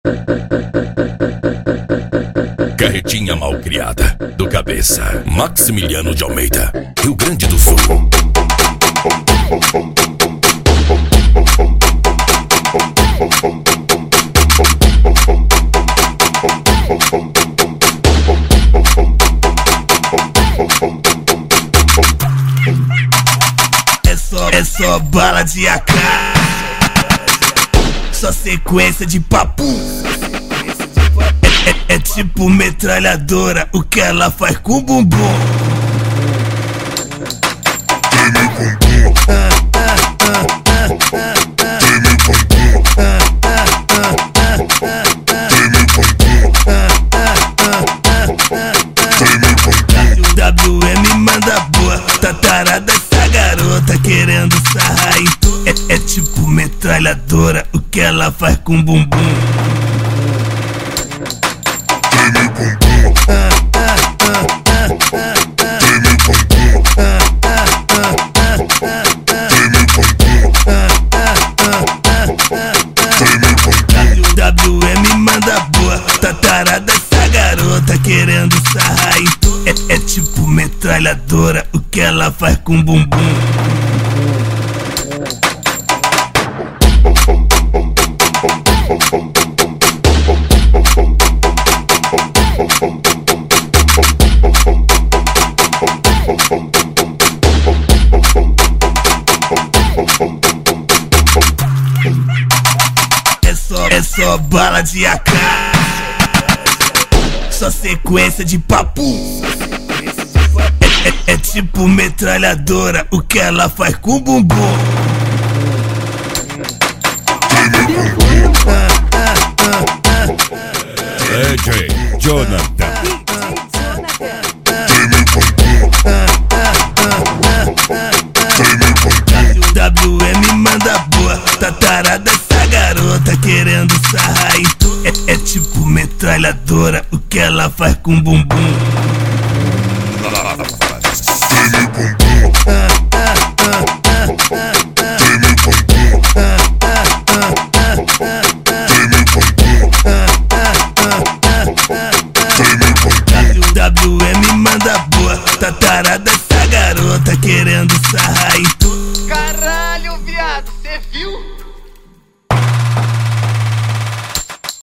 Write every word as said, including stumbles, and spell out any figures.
Carretinha malcriada do cabeça Maximiliano de Almeida, Rio Grande do Sul. É só, é só bala de A K, só sequência de papo. É, é, é tipo metralhadora, o que ela faz com o bumbum. Treme bumbum, treme bumbum, treme bumbum, treme bumbum. W M manda boa, tá tarada essa garota querendo sarrar em tu. É, é tipo metralhadora, o que ela faz com o bumbum. Treme bumbum, treme bumbum, treme bumbum, treme bumbum. W M manda boa, tá tarada essa garota querendo sarrar em tu. É, é tipo metralhadora, o que ela faz com o bumbum. É só, é só bala de A K, só sequência de papo. É, é, é tipo metralhadora, o que ela faz com o bumbum. D J Jonathan. W M manda boa, tá tarada essa garota querendo sarrar em tu. É, é tipo metralhadora, o que ela faz com o bumbum.